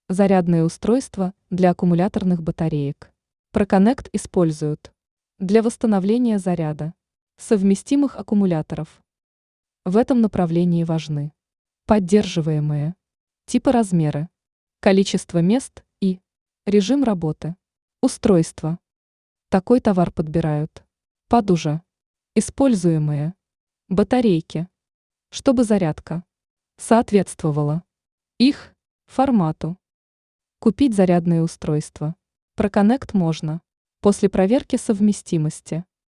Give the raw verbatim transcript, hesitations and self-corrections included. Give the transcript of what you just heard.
Зарядные устройства для аккумуляторных батареек. ProConnect используют для восстановления заряда совместимых аккумуляторов. В этом направлении важны поддерживаемые типы, размеры, количество мест и режим работы устройства. Такой товар подбирают под уже используемые батарейки, чтобы зарядка соответствовала их формату. Купить зарядные устройства ProConnect можно после проверки совместимости.